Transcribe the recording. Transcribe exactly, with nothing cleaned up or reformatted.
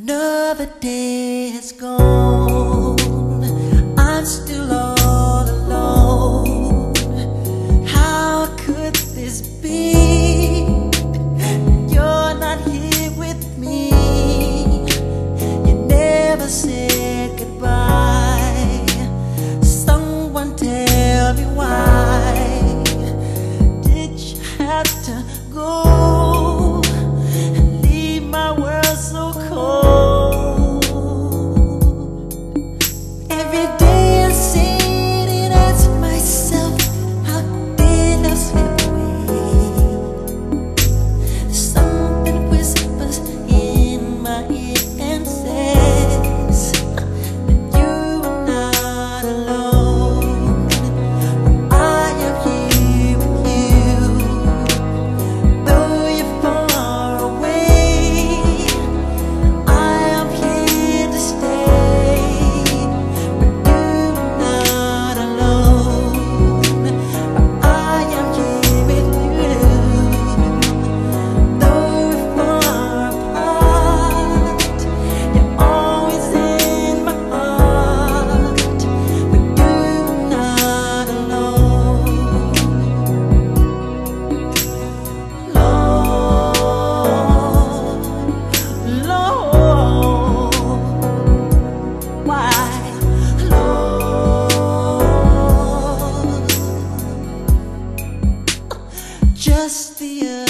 Another day has gone, I'm still all alone. How could this be? You're not here with me. You never said goodbye. Someone tell me why did you have to go and leave my world so cold? Every day I sit and ask myself, how did I slip away? Something whispers in my ear and says that you are not alone. I am here with you, though you're far away. I am here to stay, but you're not alone. I am here with you, though we're far apart. You're always in my heart, but you're not alone. Lord, Lord, why, Lord? Just the